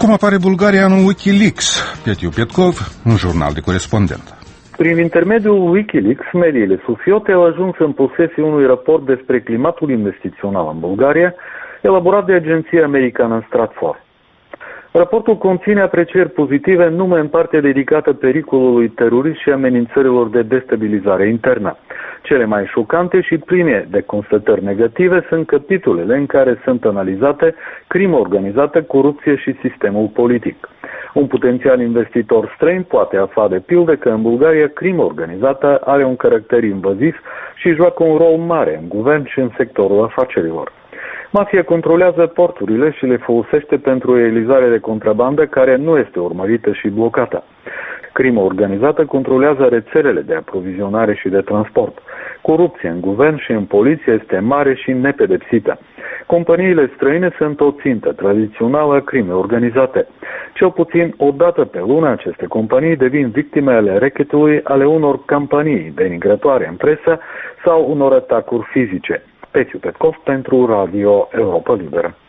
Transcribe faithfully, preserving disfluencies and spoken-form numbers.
Cum apare Bulgaria în Wikileaks? Petiu Petkov, un jurnal de corespondent. Prin intermediul Wikileaks, mediile sufiote au ajuns în posesie unui raport despre climatul investițional în Bulgaria, elaborat de agenția americană Stratfor. Raportul conține aprecieri pozitive numai în partea dedicată pericolului terorist și amenințărilor de destabilizare internă. Cele mai șocante și pline de constatări negative sunt capitolele în care sunt analizate crimă organizată, corupție și sistemul politic. Un potențial investitor străin poate afla de pildă că în Bulgaria crimă organizată are un caracter invaziv și joacă un rol mare în guvern și în sectorul afacerilor. Mafia controlează porturile și le folosește pentru realizare de contrabandă care nu este urmărită și blocată. Crima organizată controlează rețelele de aprovizionare și de transport. Corupția în guvern și în poliție este mare și nepedepsită. Companiile străine sunt o țintă tradițională a crimei organizate. Cel puțin o dată pe lună aceste companii devin victime ale rechetului ale unor campanii denigratoare în presă sau unor atacuri fizice. Petiu Petkov pentru Radio Europa Liberă.